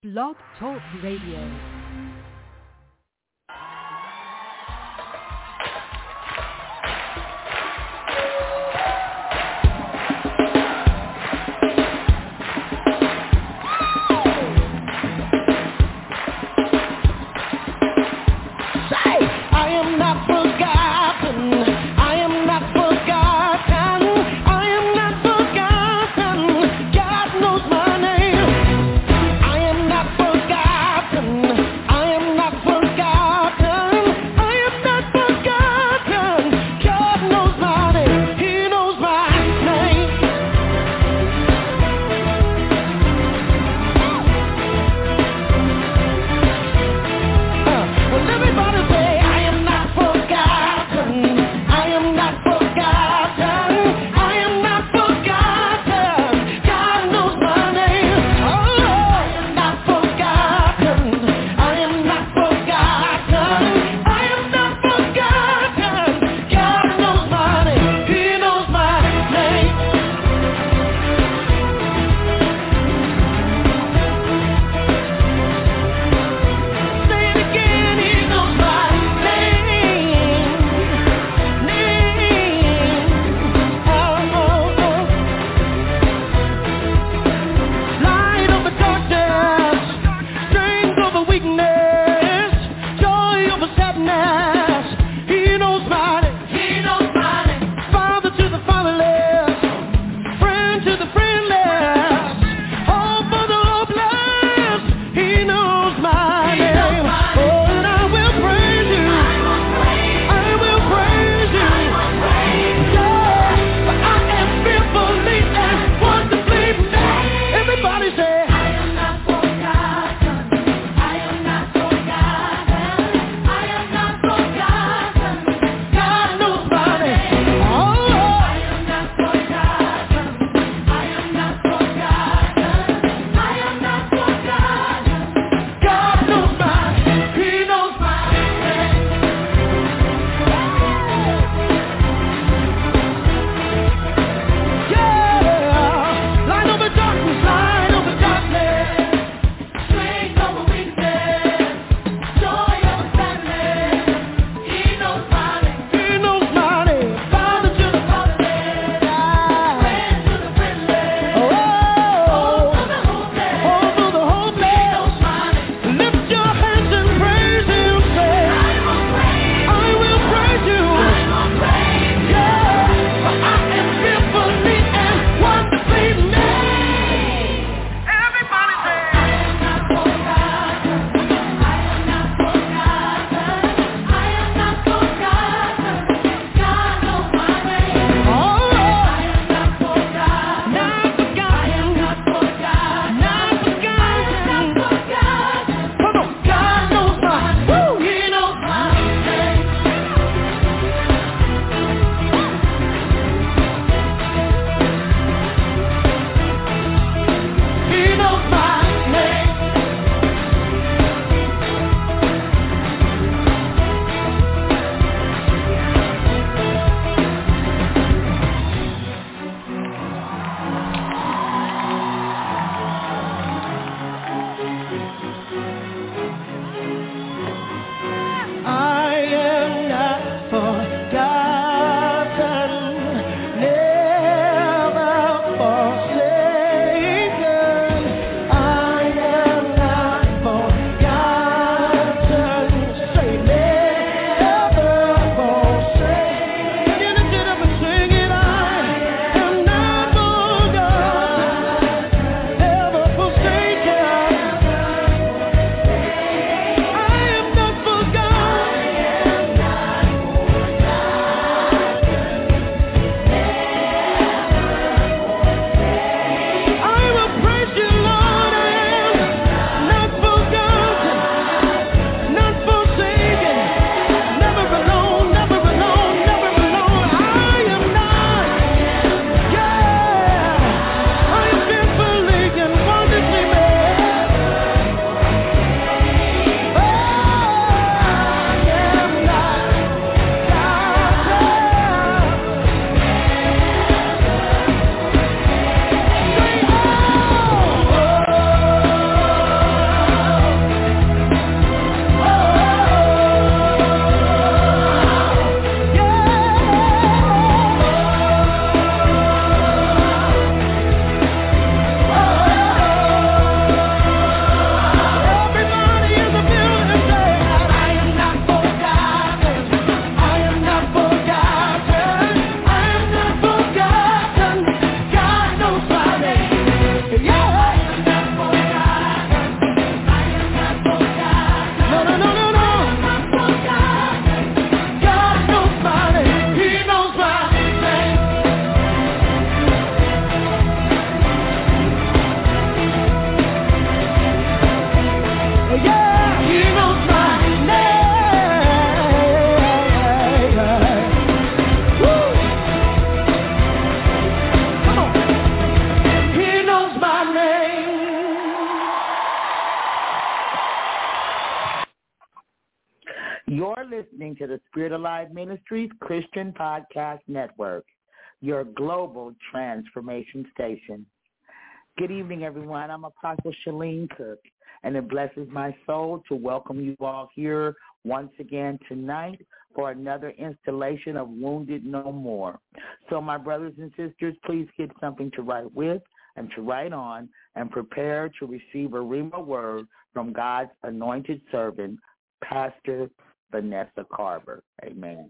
Blog Talk Radio. God knows my name. I am not forgotten. You're listening to the Spirit Alive Ministries Christian Podcast Network, your global transformation station. Good evening, everyone. I'm Apostle Shalene Cook, and it blesses my soul to welcome you all here once again tonight for another installation of Wounded No More. So, my brothers and sisters, please get something to write with and to write on, and prepare to receive a rhema word from God's anointed servant, Pastor Vanessa Carver. Amen.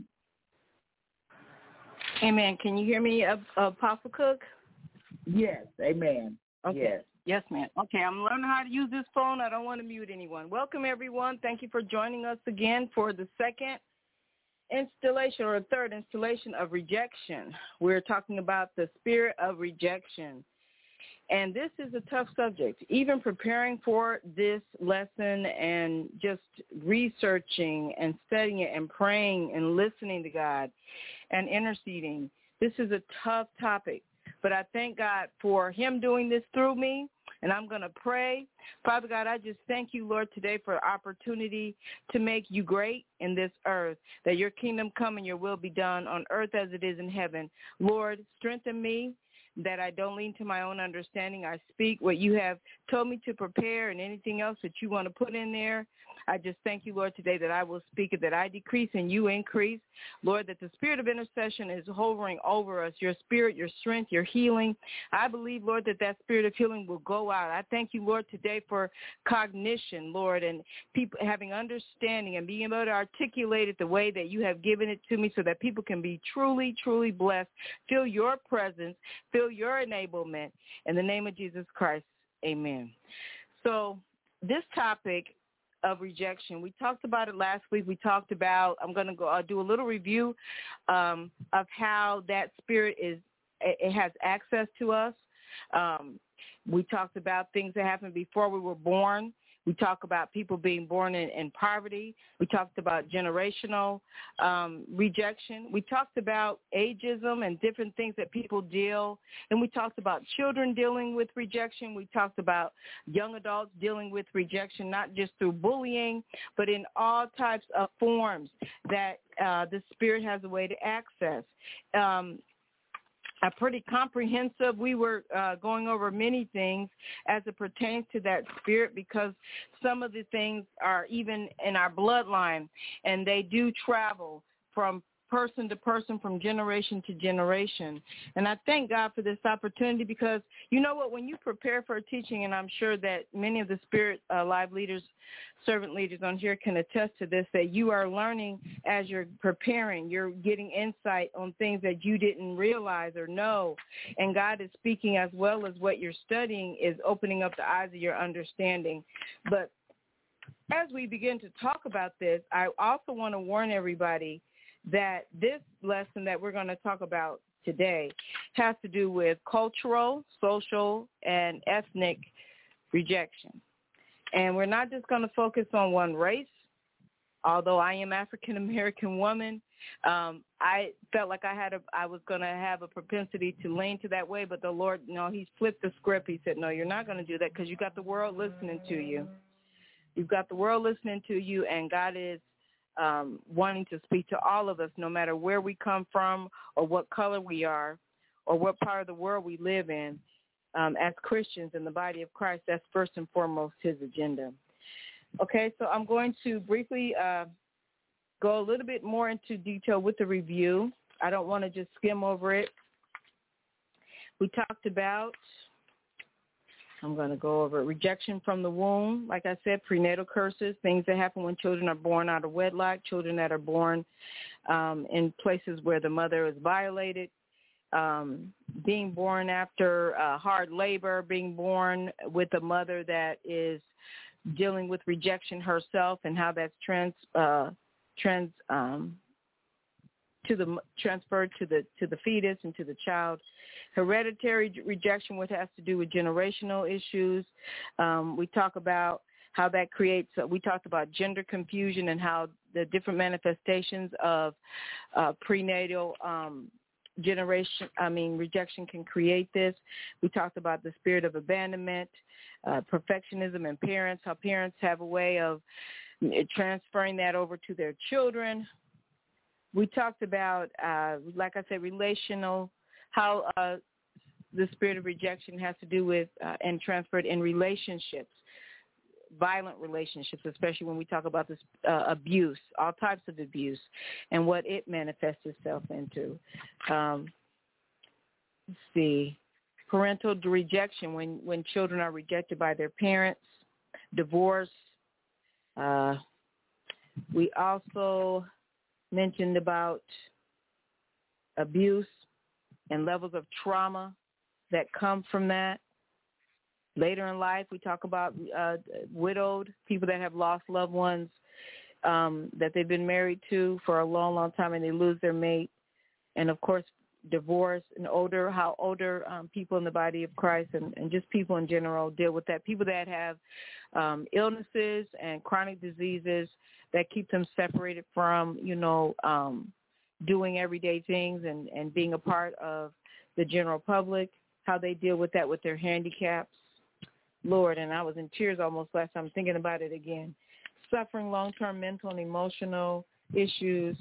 Amen. Can you hear me, Apostle Cook? Yes. Amen. Okay. Yes. Yes, ma'am. Okay, I'm learning how to use this phone. I don't want to mute anyone. Welcome, everyone. Thank you for joining us again for the second installation or third installation of rejection. We're talking about the spirit of rejection. And this is a tough subject. Even preparing for this lesson and just researching and studying it and praying and listening to God and interceding, this is a tough topic. But I thank God for him doing this through me, and I'm going to pray. Father God, I just thank you, Lord, today for the opportunity to make you great in this earth, that your kingdom come and your will be done on earth as it is in heaven. Lord, strengthen me, that I don't lean to my own understanding. I speak what you have told me to prepare, and anything else that you want to put in there. I just thank you, Lord, today that I will speak it, that I decrease and you increase. Lord, that the spirit of intercession is hovering over us, your spirit, your strength, your healing. I believe, Lord, that that spirit of healing will go out. I thank you, Lord, today for cognition, Lord, and people having understanding and being able to articulate it the way that you have given it to me so that people can be truly, truly blessed. Feel your presence, feel your enablement. In the name of Jesus Christ, amen. So this topic of rejection, we talked about it last week. We talked about, I'm going to go do a little review of how that spirit it has access to us. We talked about things that happened before we were born. We talked about people being born in poverty. We talked about generational rejection. We talked about ageism and different things that people deal. And we talked about children dealing with rejection. We talked about young adults dealing with rejection, not just through bullying, but in all types of forms that the spirit has a way to access. Pretty comprehensive. We were going over many things as it pertains to that spirit, because some of the things are even in our bloodline, and they do travel from person to person, from generation to generation. And I thank God for this opportunity, because you know what, when you prepare for a teaching, and I'm sure that many of the Spirit Live leaders, servant leaders on here can attest to this, that you are learning as you're preparing. You're getting insight on things that you didn't realize or know. And God is speaking, as well as what you're studying is opening up the eyes of your understanding. But as we begin to talk about this, I also want to warn everybody that this lesson that we're going to talk about today has to do with cultural, social, and ethnic rejection. And we're not just going to focus on one race. Although I am African-American woman, I felt like I was going to have a propensity to lean to that way, but the Lord, he flipped the script. He said, no, you're not going to do that, because you got the world listening to you. You've got the world listening to you, and God is wanting to speak to all of us, no matter where we come from or what color we are or what part of the world we live in. As Christians in the body of Christ, that's first and foremost his agenda. Okay, so I'm going to briefly go a little bit more into detail with the review. I don't want to just skim over it. We talked about, I'm going to go over rejection from the womb. Like I said, prenatal curses, things that happen when children are born out of wedlock, children that are born in places where the mother is violated, being born after hard labor, being born with a mother that is dealing with rejection herself, and how that's transferred to the fetus and to the child. Hereditary rejection, which has to do with generational issues. We talk about how that creates, we talked about gender confusion and how the different manifestations of prenatal rejection can create this. We talked about the spirit of abandonment, perfectionism in parents, how parents have a way of transferring that over to their children. We talked about, like I said, how the spirit of rejection has to do with and transferred in relationships, violent relationships, especially when we talk about this abuse, all types of abuse, and what it manifests itself into. Let's see. Parental rejection, when children are rejected by their parents, divorce. We also mentioned about abuse and levels of trauma that come from that. Later in life, we talk about widowed, people that have lost loved ones that they've been married to for a long, long time, and they lose their mate. And, of course, divorce and how older people in the body of Christ and just people in general deal with that. People that have illnesses and chronic diseases that keep them separated from, doing everyday things and being a part of the general public, how they deal with that with their handicaps. Lord, and I was in tears almost last time thinking about it again. Suffering long-term mental and emotional issues.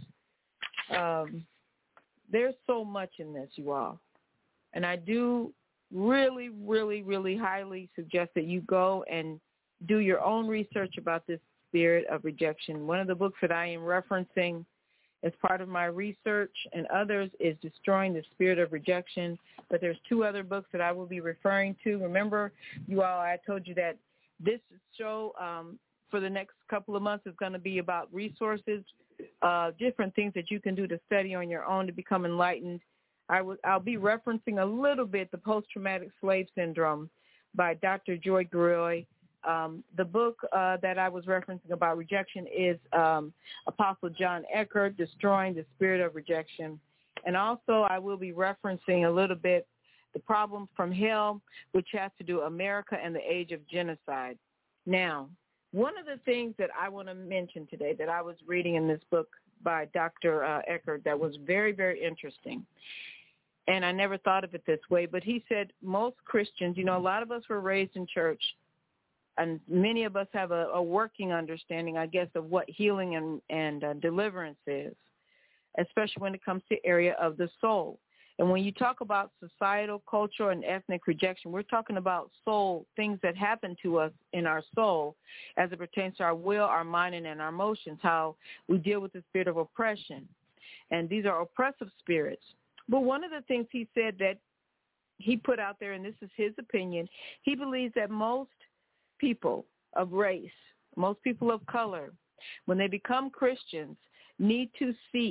There's so much in this, you all. And I do really, really, really highly suggest that you go and do your own research about this spirit of rejection. One of the books that I am referencing as part of my research and others is Destroying the Spirit of Rejection. But there's 2 other books that I will be referring to. Remember, you all, I told you that this show for the next couple of months is going to be about resources, different things that you can do to study on your own to become enlightened. I'll be referencing a little bit the Post-Traumatic Slave Syndrome by Dr. Joy Gurroy. The book that I was referencing about rejection is Apostle John Eckert, Destroying the Spirit of Rejection. And also I will be referencing a little bit The Problem from Hell, which has to do America and the Age of Genocide. Now, one of the things that I want to mention today that I was reading in this book by Dr. Eckert that was very, very interesting, and I never thought of it this way, but he said most Christians, a lot of us were raised in church, and many of us have a working understanding, I guess, of what healing and deliverance is, especially when it comes to the area of the soul. And when you talk about societal, cultural, and ethnic rejection, we're talking about soul, things that happen to us in our soul as it pertains to our will, our mind, and our emotions, how we deal with the spirit of oppression. And these are oppressive spirits. But one of the things he said that he put out there, and this is his opinion, he believes that most people of race, most people of color, when they become Christians, need to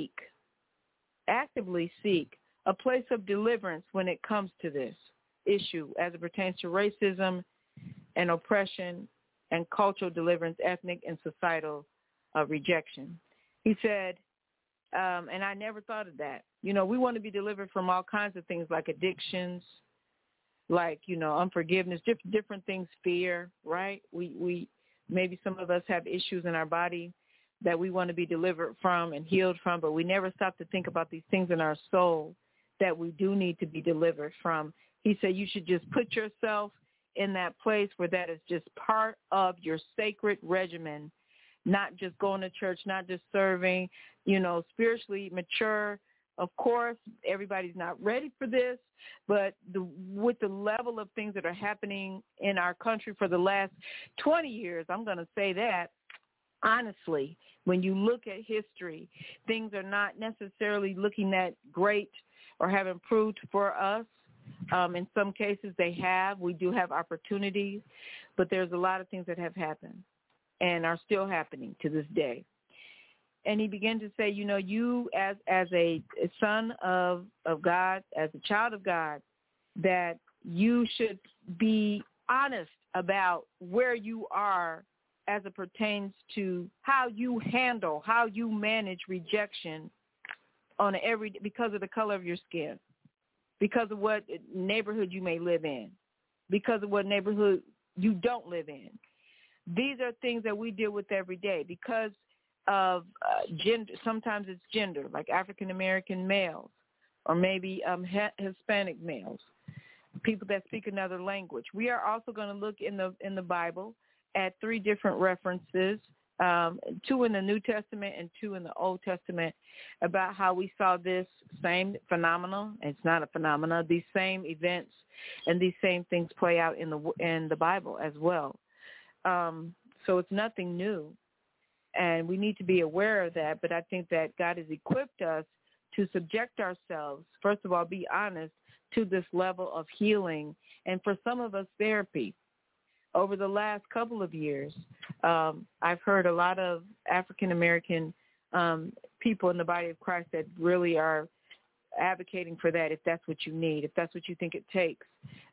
actively seek a place of deliverance when it comes to this issue as it pertains to racism and oppression and cultural deliverance, ethnic and societal rejection. He said, and I never thought of that. We want to be delivered from all kinds of things like addictions, like, unforgiveness, different things, fear, right? We maybe some of us have issues in our body that we want to be delivered from and healed from, but we never stop to think about these things in our soul that we do need to be delivered from. He said you should just put yourself in that place where that is just part of your sacred regimen, not just going to church, not just serving, spiritually mature. Of course, everybody's not ready for this, but with the level of things that are happening in our country for the last 20 years, I'm going to say that, honestly, when you look at history, things are not necessarily looking that great or have improved for us. In some cases they have. We do have opportunities, but there's a lot of things that have happened and are still happening to this day. And he began to say, you as a son of God, as a child of God, that you should be honest about where you are as it pertains to how you handle, how you manage rejection because of the color of your skin, because of what neighborhood you may live in, because of what neighborhood you don't live in. These are things that we deal with every day because of gender. Sometimes it's gender, like African-American males or maybe Hispanic males, people that speak another language. We are also going to look in the Bible at 3 different references 2 in the New Testament and 2 in the Old Testament, about how we saw this same phenomenon. It's not a phenomenon. These same events and these same things play out in the Bible as well. So it's nothing new, and we need to be aware of that. But I think that God has equipped us to subject ourselves, first of all, be honest, to this level of healing, and for some of us, therapy. Over the last couple of years, I've heard a lot of African-American people in the body of Christ that really are advocating for that, if that's what you need, if that's what you think it takes.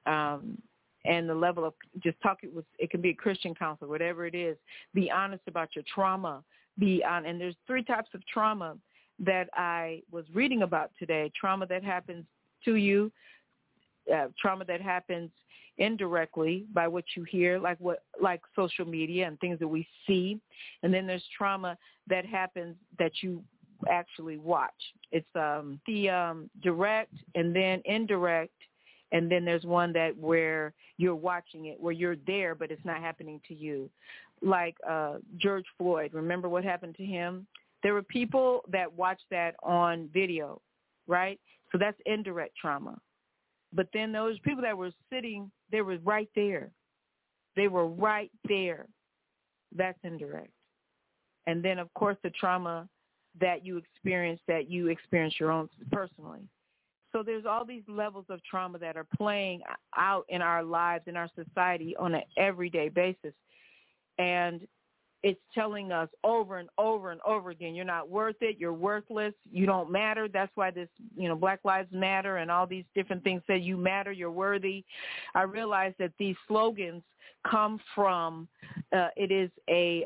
And the level of just talking, it can be a Christian counselor, whatever it is. Be honest about your trauma. And there's 3 types of trauma that I was reading about today. Trauma that happens to you, trauma that happens indirectly by what you hear, like social media and things that we see. And then there's trauma that happens that you actually watch. It's the direct and then indirect, and then there's one that where you're watching it, where you're there, but it's not happening to you. Like George Floyd, remember what happened to him? There were people that watched that on video, right? So that's indirect trauma. But then those people that were sitting, they were right there. They were right there. That's indirect. And then, of course, the trauma that you experience your own personally. So there's all these levels of trauma that are playing out in our lives, in our society on an everyday basis. And it's telling us over and over and over again, you're not worth it, you're worthless, you don't matter. That's why this, Black Lives Matter and all these different things say you matter, you're worthy. I realize that these slogans come from, it is a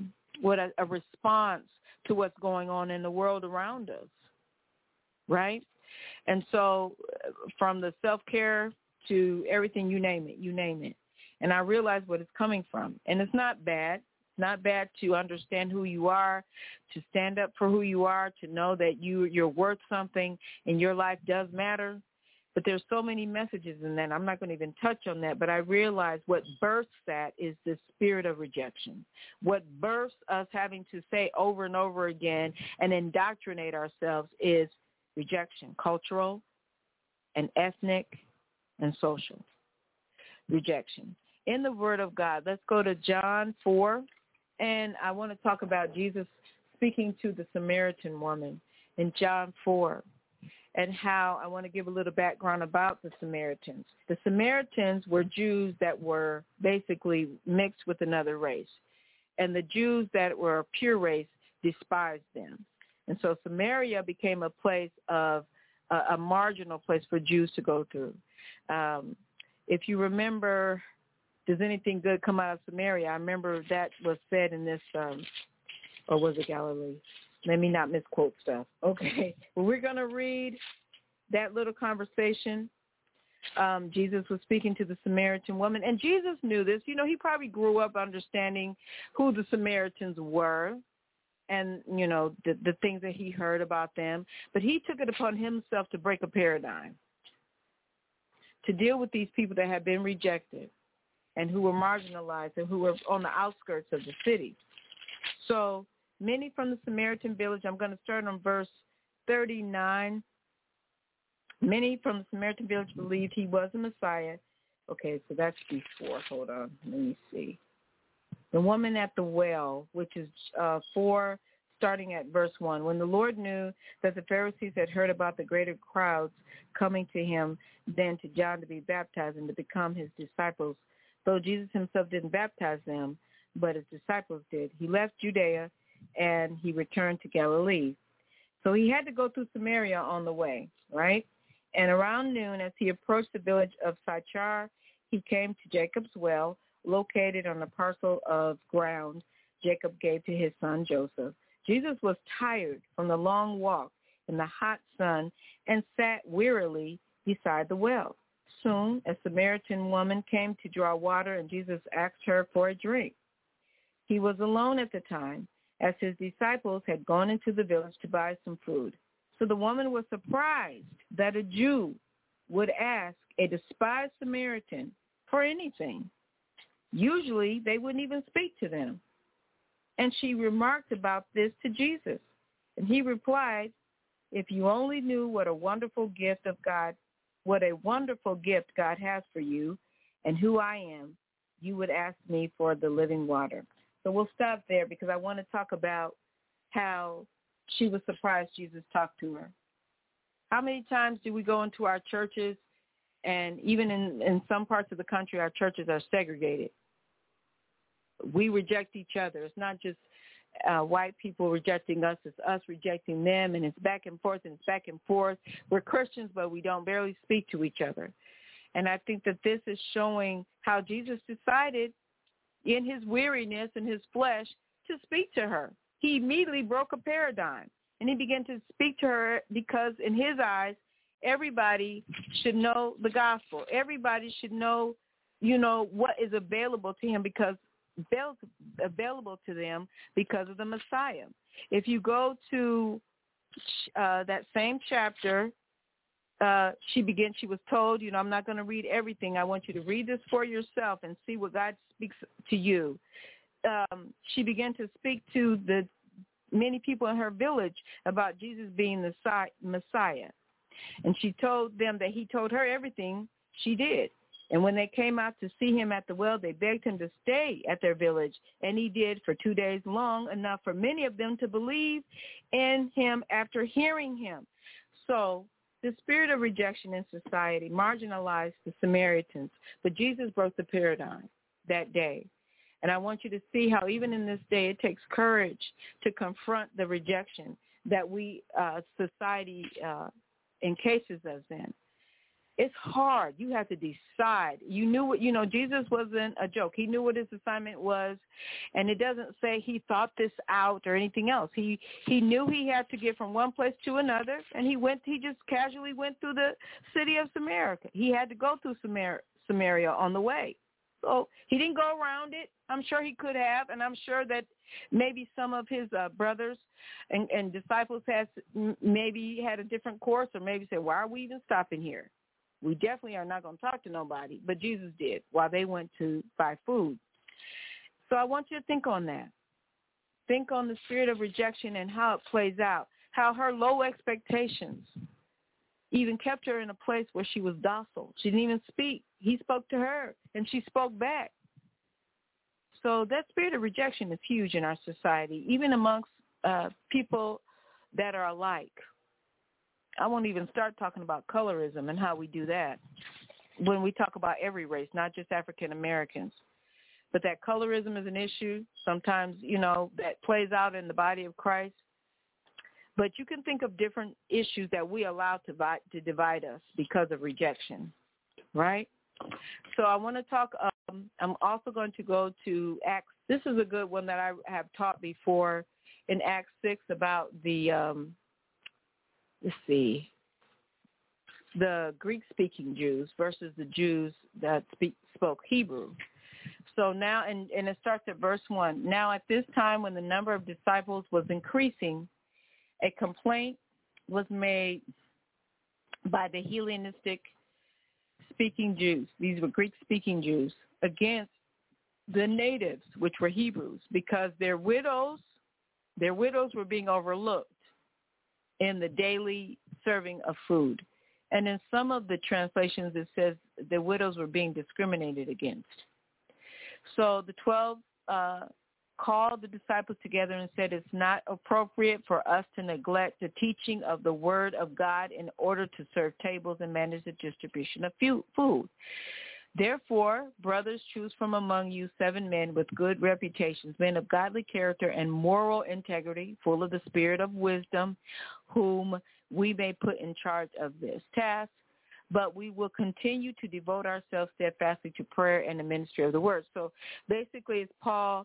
response to what's going on in the world around us, right? And so from the self-care to everything, you name it. And I realize what it's coming from. And it's not bad. Not bad to understand who you are, to stand up for who you are, to know that you're worth something and your life does matter. But there's so many messages in that. I'm not going to even touch on that. But I realize what births that is the spirit of rejection. What births us having to say over and over again and indoctrinate ourselves is rejection, cultural and ethnic and social rejection. In the Word of God, let's go to John 4. And I want to talk about Jesus speaking to the Samaritan woman in John 4, and how I want to give a little background about the Samaritans. The Samaritans were Jews that were basically mixed with another race. And the Jews that were a pure race despised them. And so Samaria became a place of a marginal place for Jews to go through. If you remember, does anything good come out of Samaria? I remember that was said in this, or was it Galilee? Let me not misquote stuff. Okay. Well, we're going to read that little conversation. Jesus was speaking to the Samaritan woman, and Jesus knew this. He probably grew up understanding who the Samaritans were and, the things that he heard about them. But he took it upon himself to break a paradigm, to deal with these people that had been rejected and who were marginalized and who were on the outskirts of the city. So many from the Samaritan village, I'm going to start on verse 39. Many from the Samaritan village believed he was the Messiah. Okay, so that's before. Hold on. Let me see. The woman at the well, which is 4, starting at verse 1. When the Lord knew that the Pharisees had heard about the greater crowds coming to him than to John to be baptized and to become his disciples, though Jesus himself didn't baptize them, but his disciples did, he left Judea and he returned to Galilee. So he had to go through Samaria on the way, right? And around noon, as he approached the village of Sychar, he came to Jacob's well, located on a parcel of ground Jacob gave to his son Joseph. Jesus was tired from the long walk in the hot sun and sat wearily beside the well. Soon, a Samaritan woman came to draw water, and Jesus asked her for a drink. He was alone at the time, as his disciples had gone into the village to buy some food. So the woman was surprised that a Jew would ask a despised Samaritan for anything. Usually, they wouldn't even speak to them. And she remarked about this to Jesus. And he replied, if you only knew what a wonderful gift God has for you and who I am, you would ask me for the living water. So we'll stop there because I want to talk about how she was surprised Jesus talked to her. How many times do we go into our churches, and even in some parts of the country, our churches are segregated. We reject each other. It's not just white people rejecting us. It's us rejecting them, and it's back and forth, and it's back and forth. We're Christians, but we don't barely speak to each other. And I think that this is showing how Jesus decided in his weariness and his flesh to speak to her. He immediately broke a paradigm, and he began to speak to her because in his eyes, everybody should know the gospel. Everybody should know, what is available to him because available to them because of the Messiah. If you go to that same chapter, she was told, I'm not going to read everything. I want you to read this for yourself and see what God speaks to you. She began to speak to the many people in her village about Jesus being the Messiah. And she told them that he told her everything she did. And when they came out to see him at the well, they begged him to stay at their village. And he did for 2 days, long enough for many of them to believe in him after hearing him. So the spirit of rejection in society marginalized the Samaritans. But Jesus broke the paradigm that day. And I want you to see how even in this day it takes courage to confront the rejection that society encases us in. It's hard. You have to decide. You knew Jesus wasn't a joke. He knew what his assignment was, and it doesn't say he thought this out or anything else. He knew he had to get from one place to another, and he just casually went through the city of Samaria. He had to go through Samaria on the way. So he didn't go around it. I'm sure he could have, and I'm sure that maybe some of his brothers and disciples maybe had a different course, or maybe said, why are we even stopping here? We definitely are not going to talk to nobody, but Jesus did while they went to buy food. So I want you to think on that. Think on the spirit of rejection and how it plays out, how her low expectations even kept her in a place where she was docile. She didn't even speak. He spoke to her, and she spoke back. So that spirit of rejection is huge in our society, even amongst people that are alike. I won't even start talking about colorism and how we do that when we talk about every race, not just African Americans. But that colorism is an issue sometimes, that plays out in the body of Christ. But you can think of different issues that we allow to divide us because of rejection, right? So I want to talk, I'm also going to go to Acts. This is a good one that I have taught before in Acts 6 about the the Greek-speaking Jews versus the Jews that spoke Hebrew. So now, and it starts at verse 1. Now at this time when the number of disciples was increasing, a complaint was made by the Hellenistic-speaking Jews. These were Greek-speaking Jews against the natives, which were Hebrews, because their widows were being overlooked in the daily serving of food. And in some of the translations, it says the widows were being discriminated against. So the 12 called the disciples together and said, it's not appropriate for us to neglect the teaching of the word of God in order to serve tables and manage the distribution of food. Therefore, brothers, choose from among you 7 men with good reputations, men of godly character and moral integrity, full of the spirit of wisdom, whom we may put in charge of this task. But we will continue to devote ourselves steadfastly to prayer and the ministry of the word. So basically, it's Paul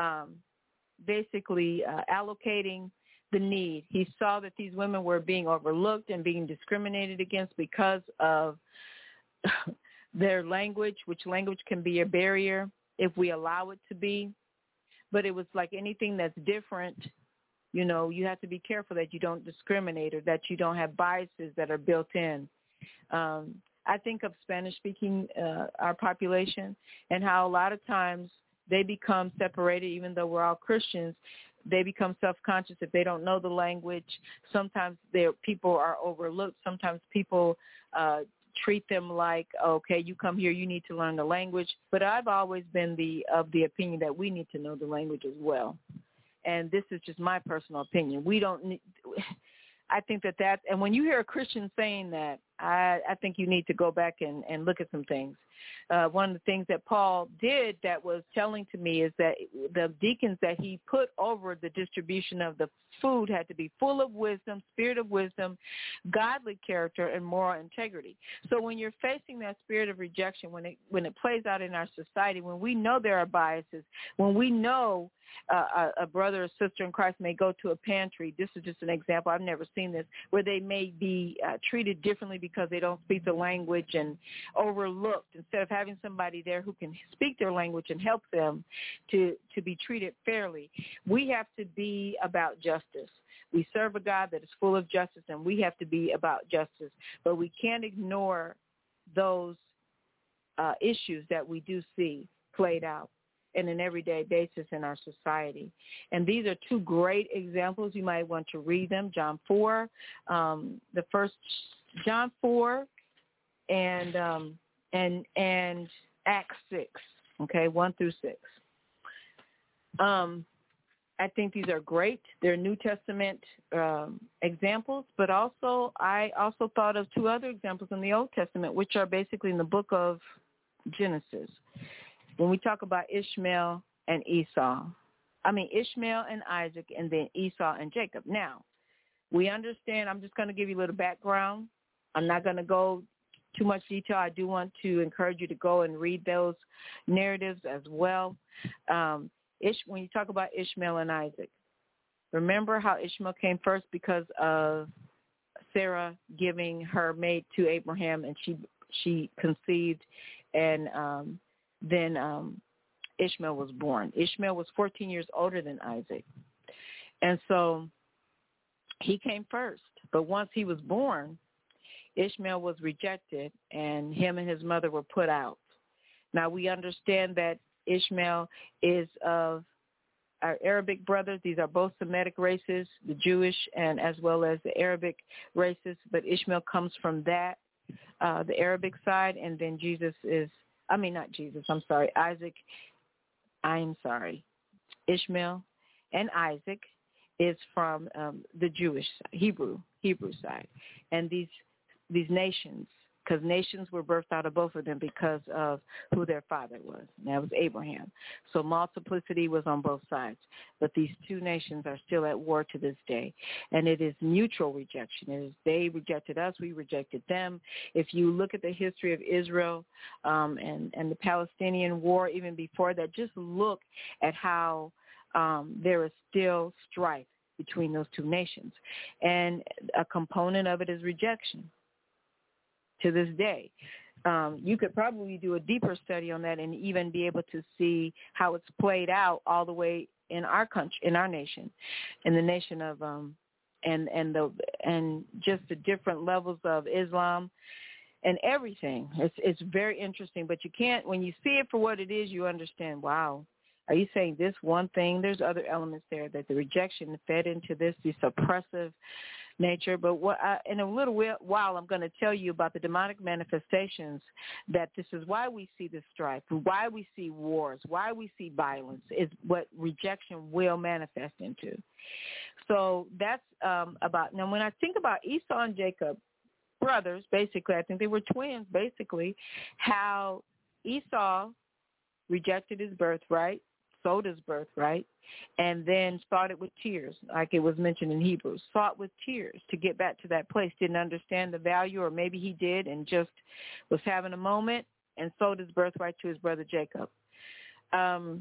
allocating the need. He saw that these women were being overlooked and being discriminated against because of their language, which language can be a barrier if we allow it to be. But it was like anything that's different, you have to be careful that you don't discriminate or that you don't have biases that are built in. I think of Spanish-speaking, our population, and how a lot of times they become separated, even though we're all Christians. They become self-conscious if they don't know the language. Sometimes people are overlooked. Sometimes people treat them like, okay, you come here, you need to learn the language. But I've always been of the opinion that we need to know the language as well. And this is just my personal opinion. We don't need, I think that's, and when you hear a Christian saying that, I think you need to go back and look at some things. One of the things that Paul did that was telling to me is that the deacons that he put over the distribution of the food had to be full of wisdom, spirit of wisdom, godly character, and moral integrity. So when you're facing that spirit of rejection, when it plays out in our society, when we know there are biases, when we know a brother or sister in Christ may go to a pantry, this is just an example, I've never seen this, where they may be treated differently because they don't speak the language and overlooked, instead of having somebody there who can speak their language and help them to be treated fairly. We have to be about justice. We serve a God that is full of justice, and we have to be about justice. But we can't ignore those issues that we do see played out in an everyday basis in our society. And these are two great examples. You might want to read them. John 4, the first John 4 and Acts 6, okay, 1 through 6. I think these are great. They're New Testament examples, but I also thought of two other examples in the Old Testament, which are basically in the book of Genesis. When we talk about Ishmael and Isaac, and Isaac, and then Esau and Jacob. Now, we understand, I'm just going to give you a little background. I'm not going to go too much detail. I do want to encourage you to go and read those narratives as well. When you talk about Ishmael and Isaac, remember how Ishmael came first because of Sarah giving her maid to Abraham, and she conceived, and then Ishmael was born. Ishmael was 14 years older than Isaac. And so he came first. But once he was born, Ishmael was rejected, and him and his mother were put out. Now, we understand that Ishmael is of our Arabic brothers. These are both Semitic races, the Jewish and as well as the Arabic races. But Ishmael comes from the Arabic side, and then Ishmael and Isaac is from the Jewish Hebrew side. And these nations, because nations were birthed out of both of them because of who their father was, and that was Abraham. So multiplicity was on both sides. But these two nations are still at war to this day, and it is mutual rejection. It is they rejected us, we rejected them. If you look at the history of Israel and the Palestinian war, even before that, just look at how there is still strife between those two nations. And a component of it is rejection. To this day, you could probably do a deeper study on that and even be able to see how it's played out all the way in our country, in our nation, in the nation of and just the different levels of Islam and everything. It's very interesting, but you can't, when you see it for what it is, you understand. Wow. Are you saying this one thing? There's other elements there that the rejection fed into this, the suppressive nature. But in a little while, I'm going to tell you about the demonic manifestations, that this is why we see this strife, why we see wars, why we see violence, is what rejection will manifest into. So that's about, now when I think about Esau and Jacob, brothers, basically, I think they were twins, basically, how Esau rejected his birthright, sold his birthright, and then started with tears, like it was mentioned in Hebrews, fought with tears to get back to that place, didn't understand the value, or maybe he did and just was having a moment and sold his birthright to his brother Jacob. The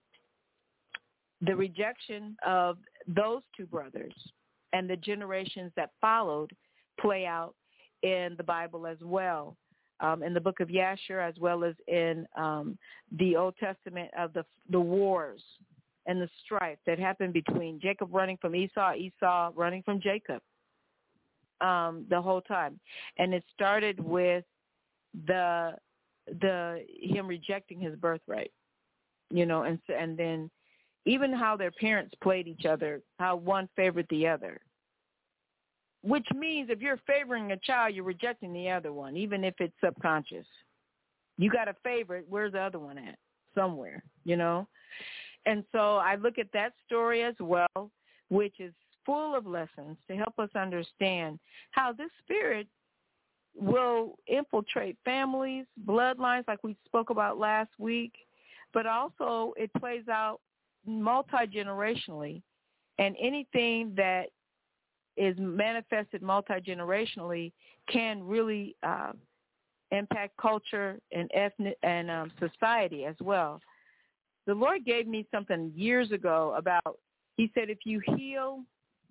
rejection of those two brothers and the generations that followed play out in the Bible as well. In the book of Yashar, as well as in the Old Testament, of the wars and the strife that happened between Jacob running from Esau, Esau running from Jacob the whole time. And it started with him rejecting his birthright. and then even how their parents played each other, how one favored the other, which means if you're favoring a child, you're rejecting the other one, even if it's subconscious. You got a favorite. Where's the other one at? Somewhere, And so I look at that story as well, which is full of lessons to help us understand how this spirit will infiltrate families, bloodlines, like we spoke about last week, but also it plays out multi-generationally, and anything that is manifested multi-generationally can really impact culture and society as well. The Lord gave me something years ago about, he said, if you heal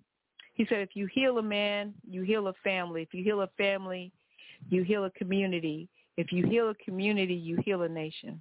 a man, you heal a family. If you heal a family, you heal a community. If you heal a community, you heal a nation.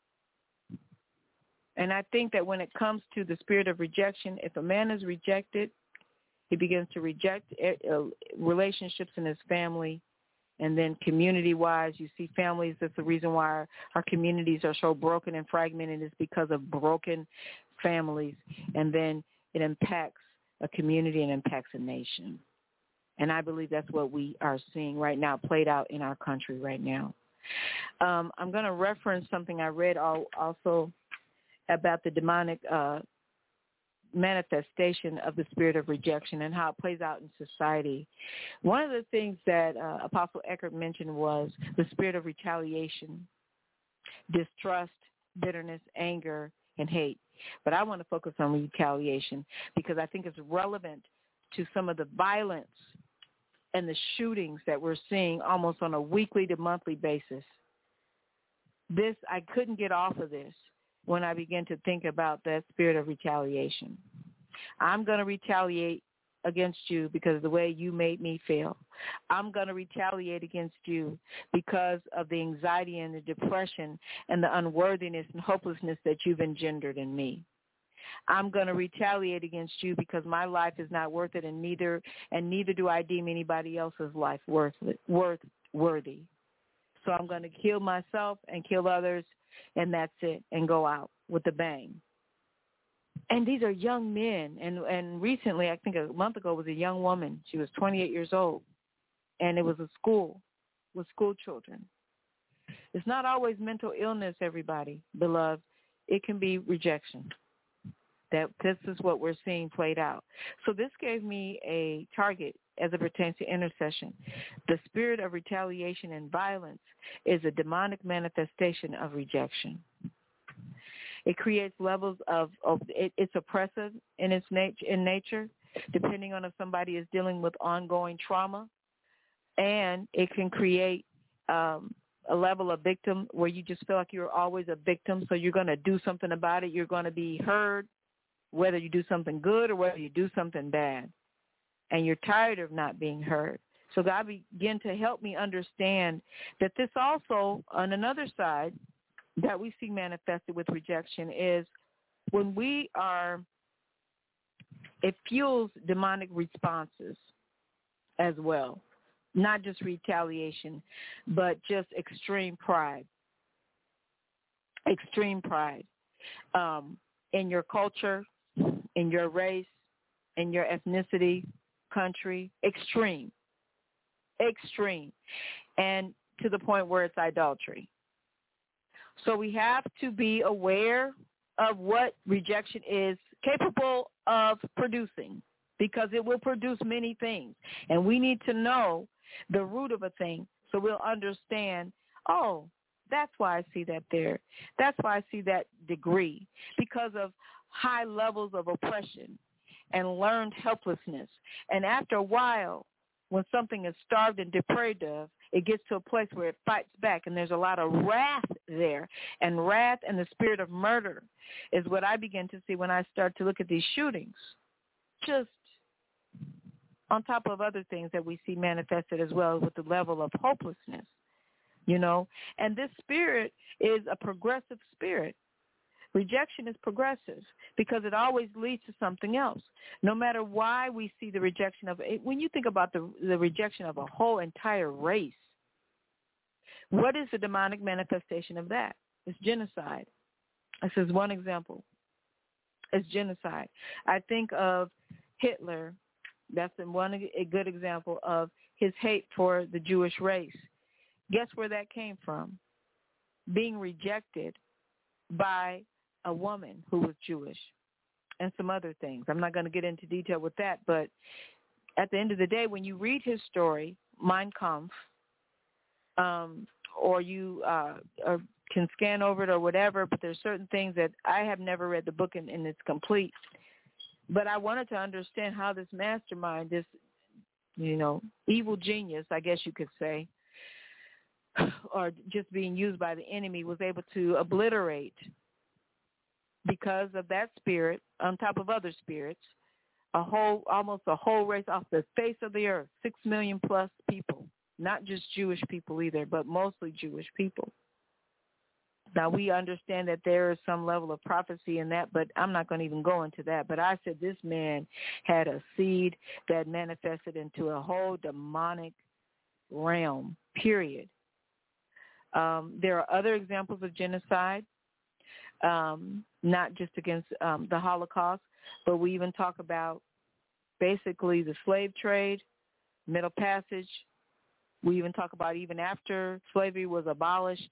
And I think that when it comes to the spirit of rejection, if a man is rejected, he begins to reject relationships in his family. And then community-wise, you see families, that's the reason why our communities are so broken and fragmented, is because of broken families. And then it impacts a community and impacts a nation. And I believe that's what we are seeing right now, played out in our country right now. I'm going to reference something I read also about the demonic manifestation of the spirit of rejection and how it plays out in society. One of the things that Apostle Eckhart mentioned was the spirit of retaliation, distrust, bitterness, anger, and hate. But I want to focus on retaliation because I think it's relevant to some of the violence and the shootings that we're seeing almost on a weekly to monthly basis. I couldn't get off of this when I began to think about that spirit of retaliation. I'm going to retaliate against you because of the way you made me feel. I'm going to retaliate against you because of the anxiety and the depression and the unworthiness and hopelessness that you've engendered in me. I'm going to retaliate against you because my life is not worth it, and neither do I deem anybody else's life worthy. So I'm going to kill myself and kill others, and that's it, and go out with a bang. And these are young men. And recently, I think a month ago, was a young woman. She was 28 years old, and it was a school with school children. It's not always mental illness, everybody, beloved. It can be rejection. This is what we're seeing played out. So this gave me a target as it pertains to intercession. The spirit of retaliation and violence is a demonic manifestation of rejection. It creates levels of it's oppressive in its nature, depending on if somebody is dealing with ongoing trauma, and it can create a level of victim where you just feel like you're always a victim, so you're going to do something about it. You're going to be heard, whether you do something good or whether you do something bad, and you're tired of not being heard. So God began to help me understand that this also, on another side, that we see manifested with rejection is when it fuels demonic responses as well, not just retaliation, but just extreme pride. Extreme pride in your culture, in your race, in your ethnicity, country, extreme, and to the point where it's idolatry. So we have to be aware of what rejection is capable of producing, because it will produce many things. And we need to know the root of a thing so we'll understand, oh, that's why I see that there. That's why I see that degree, because of high levels of oppression and learned helplessness. And after a while, when something is starved and deprived of, it gets to a place where it fights back, and there's a lot of wrath there. And wrath and the spirit of murder is what I begin to see when I start to look at these shootings, just on top of other things that we see manifested as well with the level of hopelessness, And this spirit is a progressive spirit. Rejection is progressive because it always leads to something else. No matter why we see the rejection of it, when you think about the rejection of a whole entire race, what is the demonic manifestation of that? It's genocide. This is one example. It's genocide. I think of Hitler. That's a good example of his hate for the Jewish race. Guess where that came from? Being rejected by a woman who was Jewish and some other things. I'm not going to get into detail with that, but at the end of the day, when you read his story, Mein Kampf, or you can scan over it or whatever, but there's certain things that I have never read the book in its complete. But I wanted to understand how this mastermind, this, evil genius, I guess you could say, or just being used by the enemy, was able to obliterate, because of that spirit, on top of other spirits, almost a whole race off the face of the earth, 6 million plus people, not just Jewish people either, but mostly Jewish people. Now, we understand that there is some level of prophecy in that, but I'm not going to even go into that. But I said this man had a seed that manifested into a whole demonic realm, period. There are other examples of genocide, not just against the Holocaust, but we even talk about basically the slave trade, Middle Passage. We even talk about even after slavery was abolished,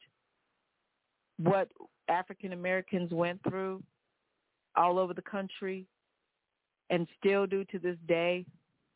what African Americans went through all over the country and still do to this day.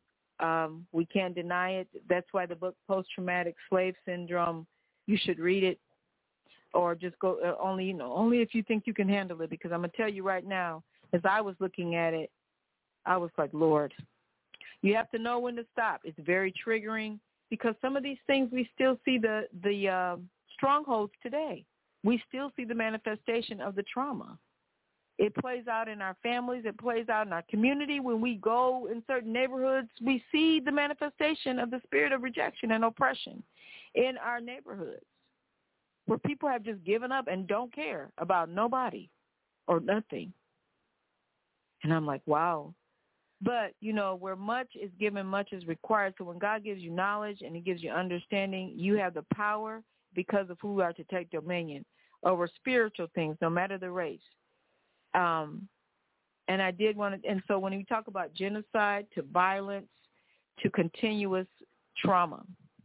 We can't deny it. That's why the book Post-Traumatic Slave Syndrome, you should read it, or just go only if you think you can handle it, because I'm going to tell you right now, as I was looking at it, I was like, Lord, you have to know when to stop. It's very triggering, because some of these things we still see the strongholds today. We still see the manifestation of the trauma. It plays out in our families. It plays out in our community. When we go in certain neighborhoods, we see the manifestation of the spirit of rejection and oppression in our neighborhoods, where people have just given up and don't care about nobody or nothing. And I'm like, wow. But, where much is given, much is required. So when God gives you knowledge and he gives you understanding, you have the power, because of who you are, to take dominion over spiritual things, no matter the race. And I did want to, and so when we talk about genocide, to violence, to continuous trauma,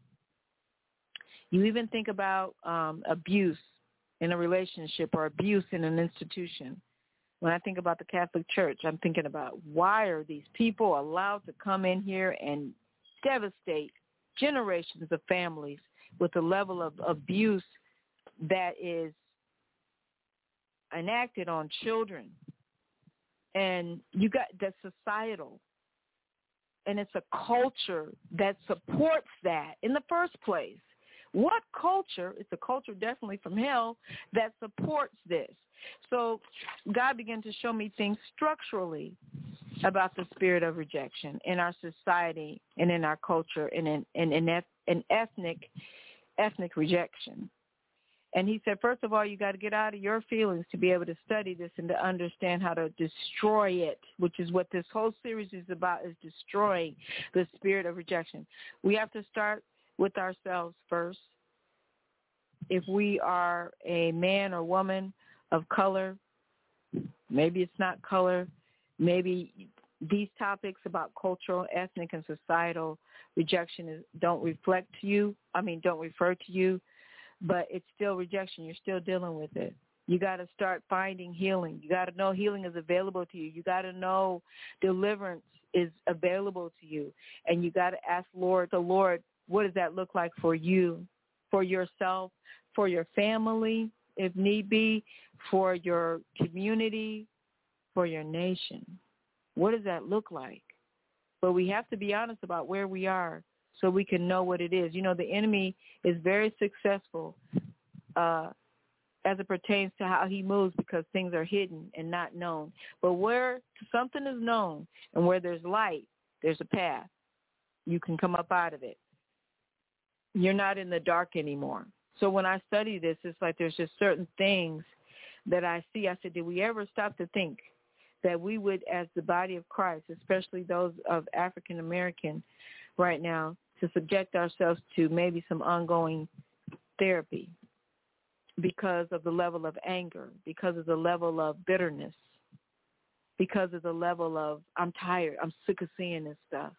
you even think about abuse in a relationship or abuse in an institution. When I think about the Catholic Church, I'm thinking about, why are these people allowed to come in here and devastate generations of families with the level of abuse that is enacted on children? And you got that's societal, and it's a culture that supports that in the first place. What culture? It's a culture definitely from hell that supports this. So God began to show me things structurally about the spirit of rejection in our society and in our culture, and in ethnic rejection. And he said, first of all, you got to get out of your feelings to be able to study this and to understand how to destroy it, which is what this whole series is about, is destroying the spirit of rejection. We have to start with ourselves first. If we are a man or woman of color, maybe it's not color, maybe these topics about cultural, ethnic, and societal rejection don't refer to you, but it's still rejection. You're still dealing with it. You got to start finding healing. You got to know healing is available to you. You got to know deliverance is available to you. And you got to ask the Lord, what does that look like for you, for yourself, for your family, if need be, for your community, for your nation? What does that look like? But we have to be honest about where we are so we can know what it is. The enemy is very successful as it pertains to how he moves, because things are hidden and not known. But where something is known and where there's light, there's a path. You can come up out of it. You're not in the dark anymore. So when I study this, it's like there's just certain things that I see. I said, did we ever stop to think that we would, as the body of Christ, especially those of African American right now, to subject ourselves to maybe some ongoing therapy because of the level of anger, because of the level of bitterness, because of the level of I'm tired, I'm sick of seeing this stuff,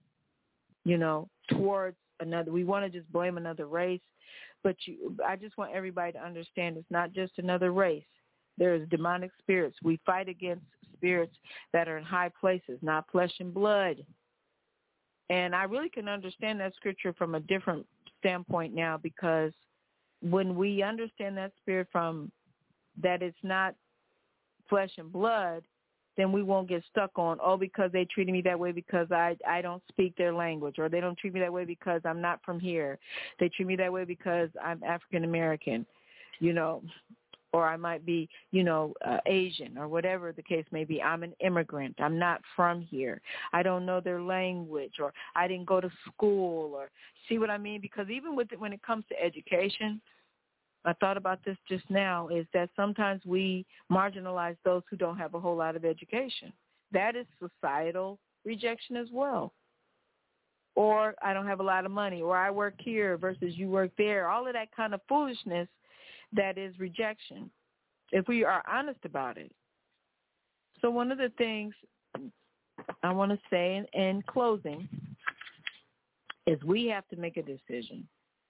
towards another. We want to just blame another race, but I just want everybody to understand it's not just another race. There's demonic spirits. We fight against spirits that are in high places, not flesh and blood. And I really can understand that scripture from a different standpoint now, because when we understand that spirit from that it's not flesh and blood, then we won't get stuck on, because they treated me that way because I don't speak their language, or they don't treat me that way because I'm not from here. They treat me that way because I'm African American, or I might be, Asian, or whatever the case may be. I'm an immigrant. I'm not from here. I don't know their language, or I didn't go to school, or see what I mean? Because even when it comes to education, I thought about this just now, is that sometimes we marginalize those who don't have a whole lot of education. That is societal rejection as well. Or I don't have a lot of money, or I work here versus you work there. All of that kind of foolishness, that is rejection, if we are honest about it. So one of the things I want to say in closing is we have to make a decision.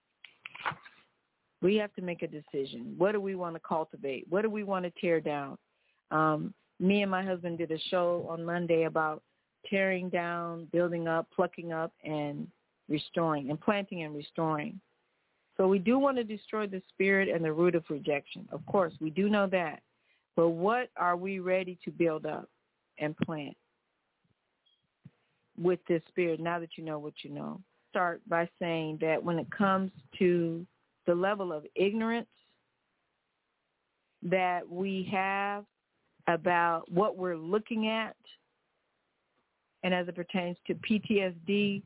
We have to make a decision. What do we want to cultivate? What do we want to tear down? Me and my husband did a show on Monday about tearing down, building up, plucking up, and restoring, and planting and restoring. So we do want to destroy the spirit and the root of rejection. Of course, we do know that. But what are we ready to build up and plant with this spirit now that you know what you know? Start by saying that when it comes to the level of ignorance that we have about what we're looking at, and as it pertains to PTSD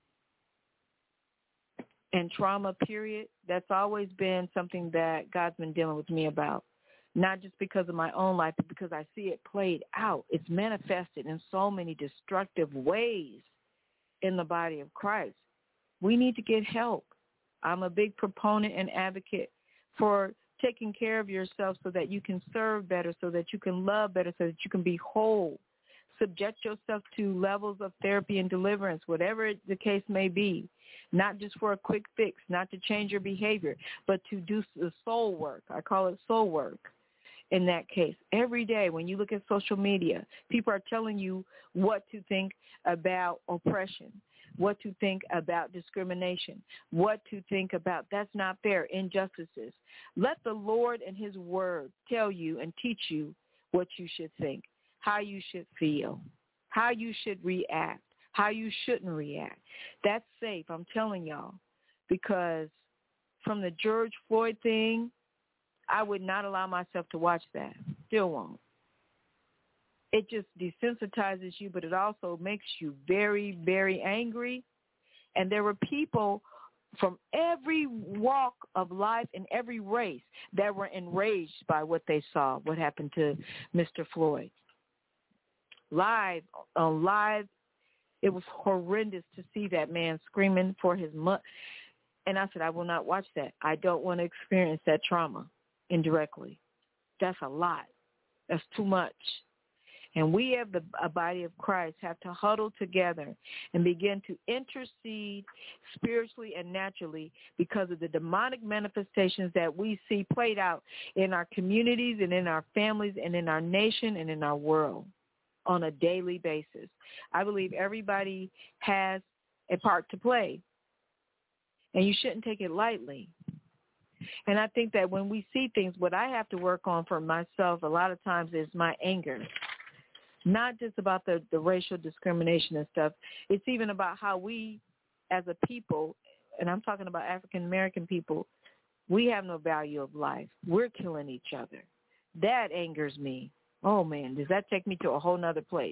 and trauma, period, that's always been something that God's been dealing with me about, not just because of my own life, but because I see it played out. It's manifested in so many destructive ways in the body of Christ. We need to get help. I'm a big proponent and advocate for taking care of yourself so that you can serve better, so that you can love better, so that you can be whole. Subject yourself to levels of therapy and deliverance, whatever the case may be, not just for a quick fix, not to change your behavior, but to do the soul work. I call it soul work in that case. Every day when you look at social media, people are telling you what to think about oppression, what to think about discrimination, what to think about that's not fair, injustices. Let the Lord and his word tell you and teach you what you should think, how you should feel, how you should react, how you shouldn't react. That's safe, I'm telling y'all, because from the George Floyd thing, I would not allow myself to watch that. Still won't. It just desensitizes you, but it also makes you very, very angry. And there were people from every walk of life and every race that were enraged by what they saw, what happened to Mr. Floyd. Live, it was horrendous to see that man screaming for his mother. And I said, I will not watch that. I don't want to experience that trauma indirectly. That's a lot. That's too much. And we have a body of Christ have to huddle together and begin to intercede spiritually and naturally because of the demonic manifestations that we see played out in our communities and in our families and in our nation and in our world on a daily basis. I believe everybody has a part to play, and you shouldn't take it lightly. And I think that when we see things, what I have to work on for myself a lot of times is my anger. Not just about the racial discrimination and stuff. It's even about how we as a people, and I'm talking about African-American people, we have no value of life. We're killing each other. That angers me. Oh, man, does that take me to a whole nother place?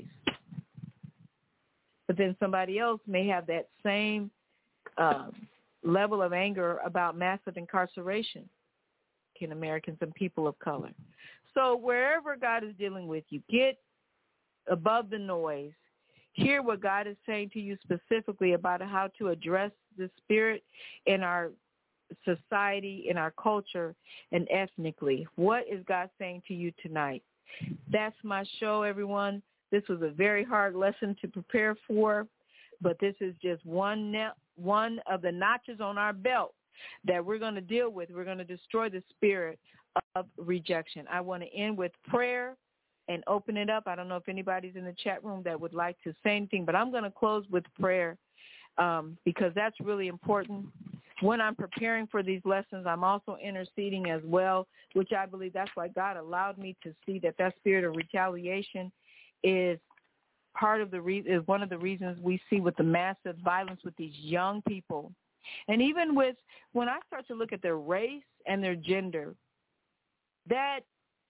But then somebody else may have that same level of anger about massive incarceration in Americans and people of color. So wherever God is dealing with you, get above the noise. Hear what God is saying to you specifically about how to address the spirit in our society, in our culture, and ethnically. What is God saying to you tonight? That's my show, everyone. This was a very hard lesson to prepare for, but this is just one of the notches on our belt that we're going to deal with. We're going to destroy the spirit of rejection. I want to end with prayer and open it up. I don't know if anybody's in the chat room that would like to say anything, but I'm going to close with prayer because that's really important. When I'm preparing for these lessons, I'm also interceding as well, which I believe that's why God allowed me to see that spirit of retaliation is one of the reasons we see with the massive violence with these young people. And even when I start to look at their race and their gender, that's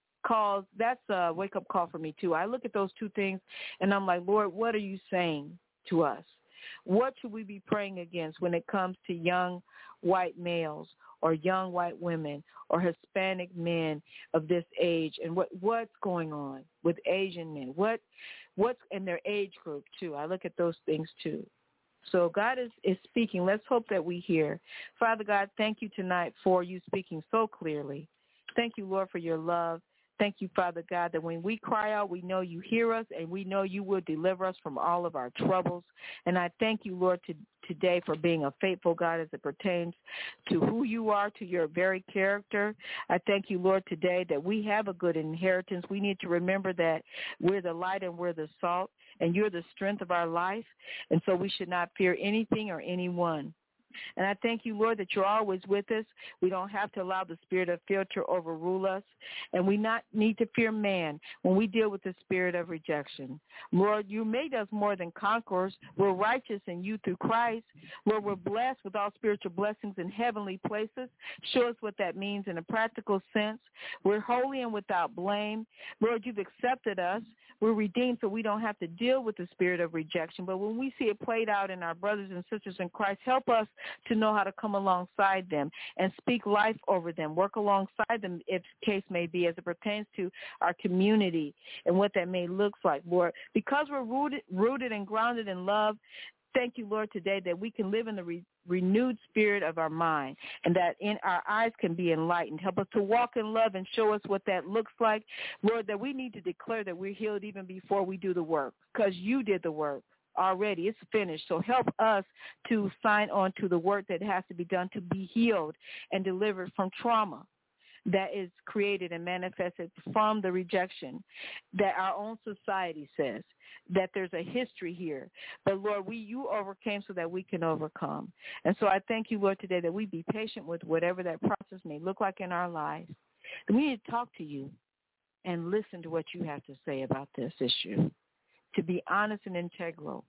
a wake-up call for me too. I look at those two things and I'm like, Lord, what are you saying to us? What should we be praying against when it comes to young white males or young white women or Hispanic men of this age? And what's going on with Asian men? What's in their age group too? I look at those things too. So God is speaking. Let's hope that we hear. Father God, thank you tonight for you speaking so clearly. Thank you, Lord, for your love. Thank you, Father God, that when we cry out, we know you hear us, and we know you will deliver us from all of our troubles. And I thank you, Lord, today for being a faithful God as it pertains to who you are, to your very character. I thank you, Lord, today that we have a good inheritance. We need to remember that we're the light and we're the salt, and you're the strength of our life. And so we should not fear anything or anyone. And I thank you, Lord, that you're always with us. We don't have to allow the spirit of fear to overrule us. And we not need to fear man when we deal with the spirit of rejection. Lord, you made us more than conquerors. We're righteous in you through Christ. Lord, we're blessed with all spiritual blessings in heavenly places. Show us what that means in a practical sense. We're holy and without blame. Lord, you've accepted us. We're redeemed so we don't have to deal with the spirit of rejection. But when we see it played out in our brothers and sisters in Christ, help us to know how to come alongside them and speak life over them, work alongside them, if the case may be, as it pertains to our community and what that may look like, Lord. Because we're rooted and grounded in love, thank you, Lord, today that we can live in the renewed spirit of our mind and that in our eyes can be enlightened. Help us to walk in love and show us what that looks like. Lord, that we need to declare that we're healed even before we do the work because you did the work. Already, it's finished. So help us to sign on to the work that has to be done to be healed and delivered from trauma that is created and manifested from the rejection that our own society says that there's a history here. But, Lord, you overcame so that we can overcome. And so I thank you, Lord, today that we be patient with whatever that process may look like in our lives. We need to talk to you and listen to what you have to say about this issue, to be honest and integral,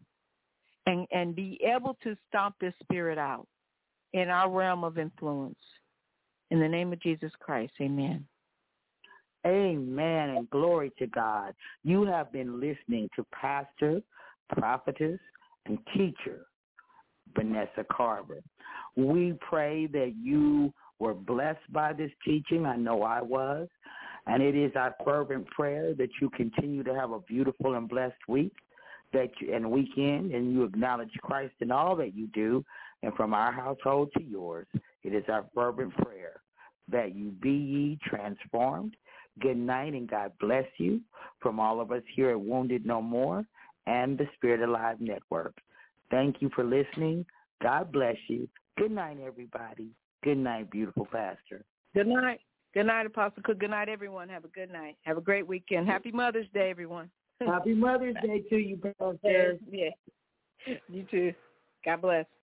and be able to stomp this spirit out in our realm of influence. In the name of Jesus Christ, amen. Amen, and glory to God. You have been listening to Pastor, Prophetess, and Teacher Vanessa Carver. We pray that you were blessed by this teaching. I know I was. And it is our fervent prayer that you continue to have a beautiful and blessed week and weekend, and you acknowledge Christ in all that you do. And from our household to yours, it is our fervent prayer that you be ye transformed. Good night, and God bless you from all of us here at Wounded No More and the Spirit Alive Network. Thank you for listening. God bless you. Good night, everybody. Good night, beautiful pastor. Good night. Good night, Apostle Cook. Good night, everyone. Have a good night. Have a great weekend. Happy Mother's Day, everyone. Happy Mother's Day to you, Pastor. Yeah. You too. God bless.